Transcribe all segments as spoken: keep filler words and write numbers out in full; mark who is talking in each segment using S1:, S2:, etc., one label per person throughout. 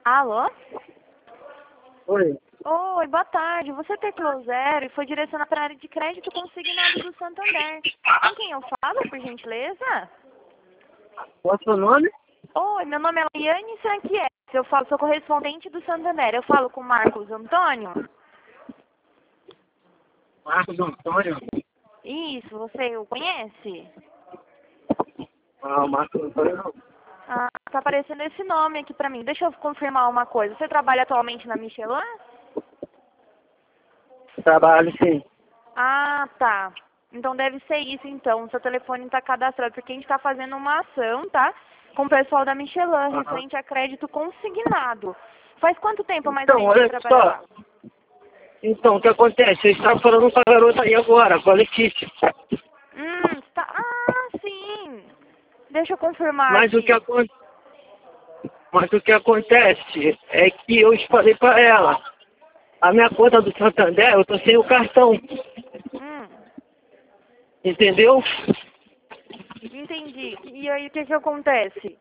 S1: Alô?
S2: Oi.
S1: Oi, boa tarde. Você teclou zero e foi direcionado para a área de crédito consignado do Santander. Com quem eu falo, por gentileza?
S2: Qual é o seu nome?
S1: Oi, meu nome é Laiane Sanquies. Eu falo, sou correspondente do Santander. Eu falo com o Marcos Antônio?
S2: Marcos Antônio.
S1: Isso, você o conhece?
S2: Ah, o Marcos Antônio não.
S1: Ah, tá aparecendo esse nome aqui pra mim. Deixa eu confirmar uma coisa. Você trabalha atualmente na Michelin?
S2: Trabalho sim.
S1: Ah, tá. Então deve ser isso, então. Seu telefone está cadastrado, porque a gente está fazendo uma ação, tá? Com o pessoal da Michelin,
S2: Aham.
S1: referente a crédito consignado. Faz quanto tempo, mais ou
S2: Então,
S1: menos, você
S2: olha
S1: trabalha
S2: só.
S1: lá?
S2: Então, o que acontece? Você estava falando com a garota aí agora, com a Letícia.
S1: Hum, tá... Ah, sim. Deixa eu confirmar
S2: Mas o que,
S1: aqui.
S2: acon... Mas o que acontece é que eu falei para ela, a minha conta do Santander, eu tô sem o cartão,
S1: Hum,
S2: entendeu?
S1: entendi. E aí, o que que acontece?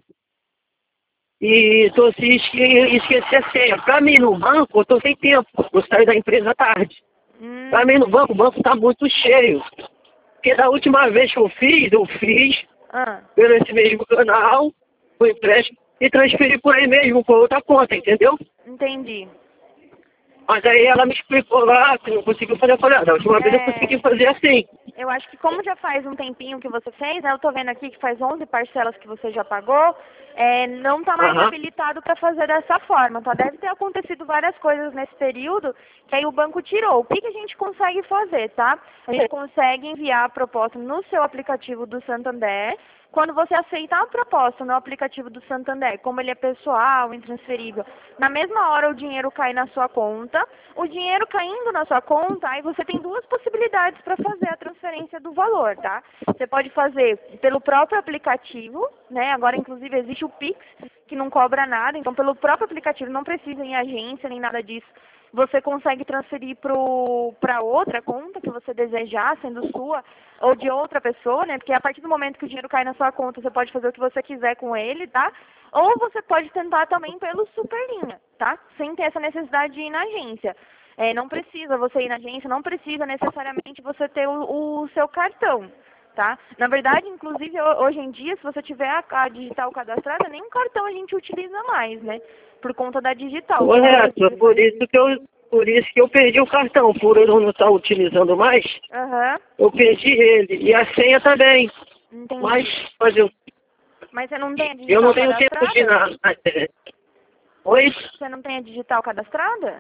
S2: E tô se esque... esqueci a senha. Pra mim no banco, eu tô sem tempo. Eu saí da empresa tarde.
S1: Hum,
S2: Pra mim no banco, o banco tá muito cheio. Porque da última vez que eu fiz, eu fiz
S1: ah,
S2: pelo esse mesmo canal, o empréstimo, e transferi por aí mesmo, por outra conta, entendeu?
S1: entendi.
S2: Mas aí ela me explicou lá que não conseguiu fazer. Eu falei, ah, da última vez eu consegui
S1: É...
S2: fazer assim.
S1: Eu acho que como já faz um tempinho que você fez, né? Eu tô vendo aqui que faz onze parcelas que você já pagou, é, não tá mais
S2: Aham.
S1: habilitado para fazer dessa forma, tá? Deve ter acontecido várias coisas nesse período que aí o banco tirou. O que, que a gente consegue fazer, tá? A gente consegue enviar a proposta no seu aplicativo do Santander. Quando você aceitar a proposta no aplicativo do Santander, como ele é pessoal, intransferível, na mesma hora o dinheiro cai na sua conta. O dinheiro caindo na sua conta, aí você tem duas possibilidades para fazer a transferência do valor, tá? Você pode fazer pelo próprio aplicativo, né? Agora, inclusive, existe o Pix, que não cobra nada. Então, pelo próprio aplicativo, não precisa ir em agência nem nada disso. Você consegue transferir para outra conta que você desejar, sendo sua ou de outra pessoa, né? Porque a partir do momento que o dinheiro cai na sua conta, você pode fazer o que você quiser com ele, tá? Ou você pode tentar também pelo Superlinha, tá? Sem ter essa necessidade de ir na agência. É, não precisa você ir na agência, não precisa necessariamente você ter o, o seu cartão, tá? Na verdade, inclusive, ho- hoje em dia, se você tiver a, a digital cadastrada, nem um cartão a gente utiliza mais, né? Por conta da digital. Você vai...
S2: Correto. É por isso que eu, por isso que eu perdi o cartão. Por eu não estar utilizando mais,
S1: Aham,
S2: eu perdi ele. E a senha também. Mas,
S1: entendi.
S2: fazer o
S1: Mas você não tem a
S2: eu não
S1: digital
S2: tenho tempo de
S1: cadastrada?
S2: nada. Oi?
S1: Você não tem a digital cadastrada?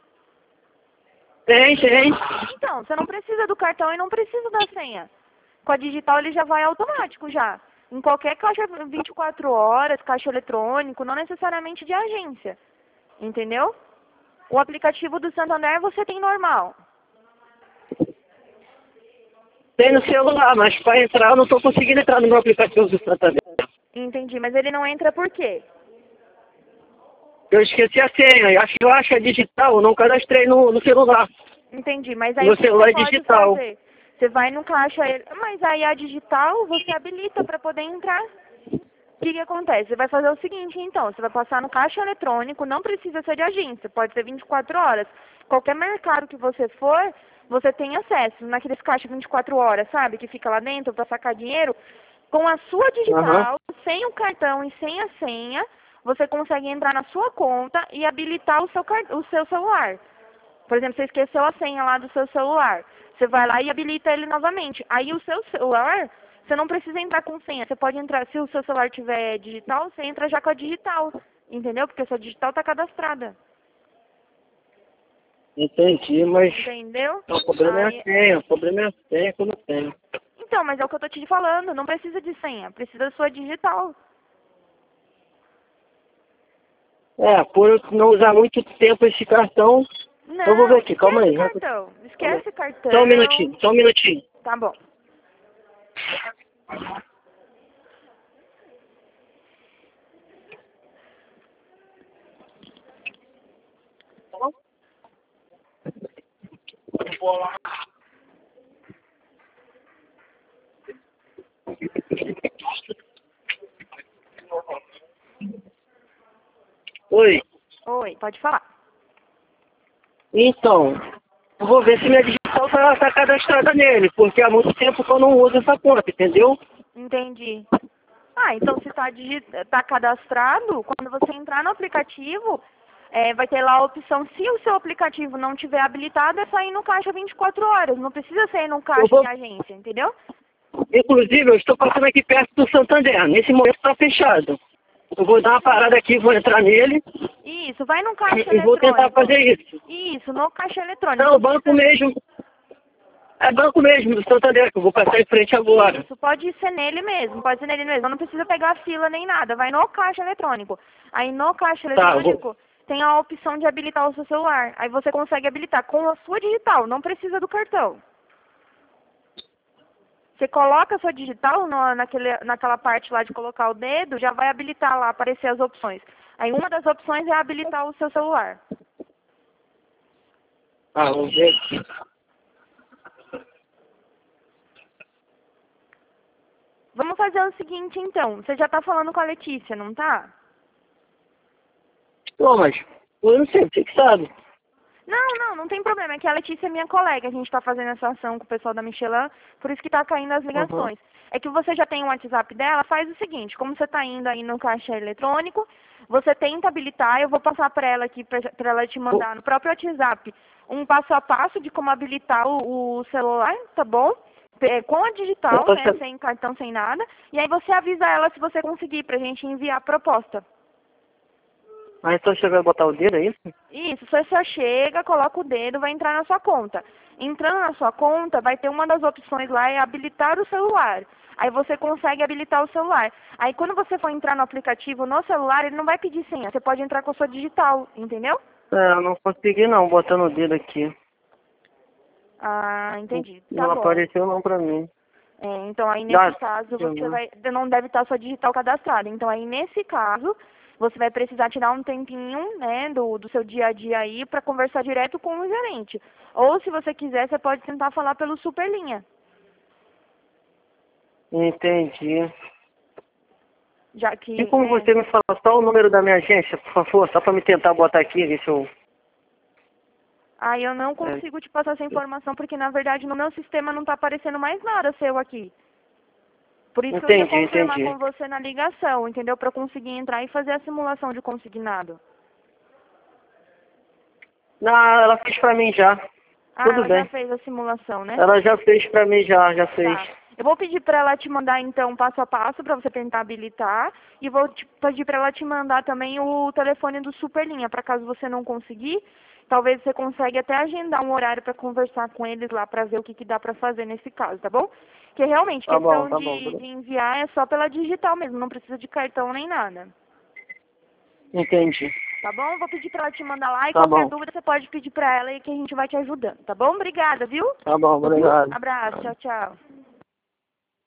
S2: Tem, tem.
S1: Então, você não precisa do cartão e não precisa da senha. Com a digital ele já vai automático já. Em qualquer caixa vinte e quatro horas, caixa eletrônico, não necessariamente de agência. Entendeu? O aplicativo do Santander você tem normal.
S2: Tem no celular, mas para entrar eu não estou conseguindo entrar no meu aplicativo do Santander.
S1: Entendi, mas ele não entra por quê?
S2: Eu esqueci a senha. Acho que eu acho que é digital, eu não cadastrei no, no celular.
S1: Entendi, mas aí o
S2: Meu
S1: que, que você
S2: celular é
S1: pode
S2: digital.
S1: fazer? Você vai no caixa, ele- mas aí a digital você habilita para poder entrar. O que, que acontece? Você vai fazer o seguinte, então, você vai passar no caixa eletrônico, não precisa ser de agência, pode ser vinte e quatro horas. Qualquer mercado que você for, você tem acesso naqueles caixas vinte e quatro horas, sabe? Que fica lá dentro para sacar dinheiro. Com a sua
S2: Aham.
S1: digital, sem o cartão e sem a senha, você consegue entrar na sua conta e habilitar o seu, car- o seu celular. Por exemplo, você esqueceu a senha lá do seu celular. Você vai lá e habilita ele novamente. Aí o seu celular, você não precisa entrar com senha. Você pode entrar, se o seu celular tiver digital, você entra já com a digital. Entendeu? Porque a sua digital está cadastrada.
S2: Entendi, mas
S1: Entendeu?
S2: o problema é
S1: Aí,
S2: a senha. O problema é a senha que eu não tenho.
S1: então, mas é o que eu tô te falando. Não precisa de senha. Precisa da sua digital.
S2: É, por eu não usar muito tempo esse cartão, eu vou ver
S1: Não,
S2: aqui, calma
S1: esquece
S2: aí.
S1: cartão.
S2: Calma aí.
S1: Esquece
S2: Só um
S1: cartão.
S2: minutinho, só um minutinho.
S1: Tá bom.
S2: Oi.
S1: Oi, pode falar.
S2: Então, eu vou ver se minha digital tá, tá cadastrada nele, porque há muito tempo que eu não uso essa conta, entendeu?
S1: Entendi. Ah, então se está tá cadastrado, quando você entrar no aplicativo, é, vai ter lá a opção, se o seu aplicativo não tiver habilitado, é só ir no caixa vinte e quatro horas. Não precisa ser ir no caixa
S2: vou...
S1: de agência, entendeu?
S2: Inclusive, eu estou passando aqui perto do Santander. Nesse momento está fechado. Eu vou dar uma parada aqui, vou entrar nele.
S1: Isso, vai no caixa
S2: E
S1: eletrônico.
S2: vou tentar fazer isso.
S1: Isso, no caixa eletrônico.
S2: Não, o banco mesmo. É banco mesmo, do Santander, que eu vou passar em frente agora.
S1: Isso, pode ser nele mesmo, pode ser nele mesmo. Não precisa pegar fila nem nada, vai no caixa eletrônico. Aí no caixa eletrônico
S2: Tá, vou...
S1: tem a opção de habilitar o seu celular. Aí você consegue habilitar com a sua digital, não precisa do cartão. Você coloca a sua digital no, naquele, naquela parte lá de colocar o dedo, já vai habilitar lá, aparecer as opções. Aí uma das opções é habilitar o seu celular.
S2: Ah, vamos ver aqui.
S1: Vamos fazer o seguinte então, você já está falando com a Letícia, não tá?
S2: Não, mas eu não sei, você que sabe.
S1: Não, não, não tem problema. É que a Letícia é minha colega. A gente está fazendo essa ação com o pessoal da Michelin, por isso que está caindo as ligações. Uhum. É que você já tem o WhatsApp dela, faz o seguinte, como você está indo aí no caixa eletrônico, você tenta habilitar, eu vou passar para ela aqui, para ela te mandar no próprio WhatsApp um passo a passo de como habilitar o, o celular, tá bom? É, com a digital, né, sem cartão, sem nada, e aí você avisa ela se você conseguir, para a gente enviar a proposta.
S2: Mas então você vai botar o dedo, é isso?
S1: Isso, você só chega, coloca o dedo, vai entrar na sua conta. Entrando na sua conta, vai ter uma das opções lá, é habilitar o celular. Aí você consegue habilitar o celular. Aí quando você for entrar no aplicativo no celular, ele não vai pedir senha, você pode entrar com a sua digital, entendeu?
S2: É, eu não consegui não, botando o dedo aqui.
S1: Ah, entendi. Tá
S2: não
S1: bom.
S2: apareceu não pra mim.
S1: É, então aí nesse
S2: Ah,
S1: caso, você vai, não deve estar sua digital cadastrada. Então aí nesse caso, você vai precisar tirar um tempinho, né, do, do seu dia a dia aí para conversar direto com o gerente. Ou se você quiser, você pode tentar falar pelo Superlinha.
S2: Entendi.
S1: Já que,
S2: Tem como
S1: né,
S2: você me falar só o número da minha agência, por favor? Só pra me tentar botar aqui, ver se eu...
S1: Ah, eu não consigo te passar essa informação porque na verdade no meu sistema não está aparecendo mais nada seu aqui. Por isso
S2: entendi,
S1: que eu ia confirmar
S2: entendi.
S1: com você na ligação, entendeu? Para conseguir entrar e fazer a simulação de consignado.
S2: Não, ela fez pra mim já.
S1: Ah,
S2: Tudo
S1: ela
S2: bem.
S1: já fez a simulação, né?
S2: Ela já fez pra mim já, já fez.
S1: Tá. Eu vou pedir para ela te mandar então passo a passo para você tentar habilitar e vou te pedir para ela te mandar também o telefone do Superlinha, para caso você não conseguir, talvez você consiga até agendar um horário para conversar com eles lá para ver o que, que dá para fazer nesse caso, tá bom? Porque realmente
S2: Tá
S1: questão
S2: bom, tá
S1: de,
S2: bom.
S1: de enviar é só pela digital mesmo, não precisa de cartão nem nada.
S2: Entendi.
S1: Tá bom? Vou pedir para ela te mandar lá e
S2: Tá
S1: qualquer
S2: bom.
S1: dúvida você pode pedir para ela e que a gente vai te ajudando, tá bom? Obrigada, viu?
S2: Tá bom, obrigado.
S1: Abraço, tchau, tchau.